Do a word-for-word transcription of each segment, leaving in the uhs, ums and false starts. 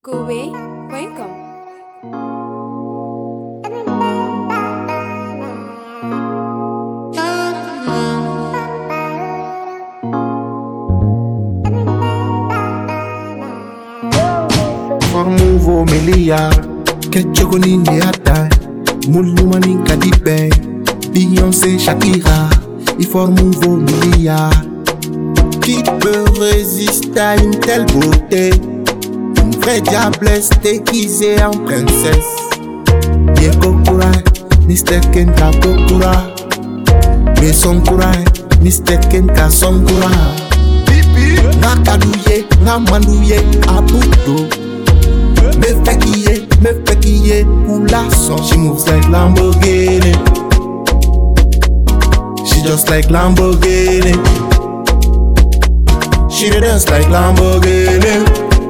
Kobe point com. Formuvo melia, que choconi ne atai, mulumani kadibe, Beyoncé Shakira, il formuvo melia. Qui peut résister à une telle beauté? Une vraie diablesse déguisée en princesse. Ye kokura, mister Kenta kokura, me sonkura, mister Kenta sonkura. Nakadouye, namanouye, abudo. Me fekiye, me fekiye, pour la son. She moves like Lamborghini. She just like Lamborghini. She dance like Lamborghini.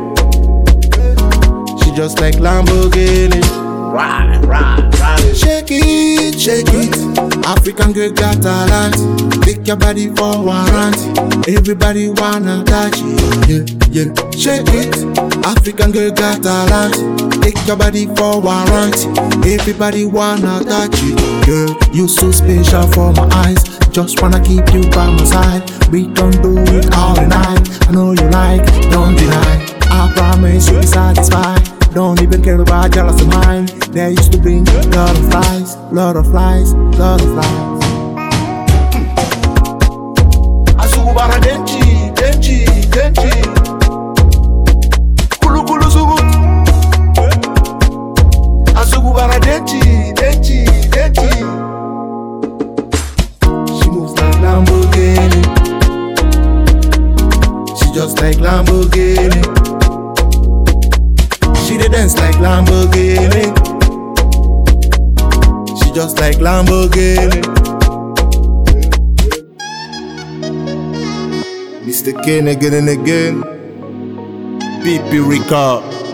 She just like Lamborghini. Right, right, right. Shake it, shake it. African girl got talent. Take your body for warrant. Everybody wanna touch it. Yeah, yeah. Shake it. African girl got talent. Take your body for warrant. Everybody wanna touch it. Girl, you so special for my eyes. Just wanna keep you by my side. We can do it all the night. I know you like, don't deny. I promise you'll be satisfied. Don't even care about jealous of mine. They used to bring lot of flies, lot of flies, lot of flies. Asugubara denchi, denchi, denchi. Kulu kulu sugut. Asugubara denchi, denchi, denchi. She moves like Lamborghini. She just like Lamborghini. She dey dance like Lamborghini. She just like Lamborghini. mister Kane again and again. P P Record.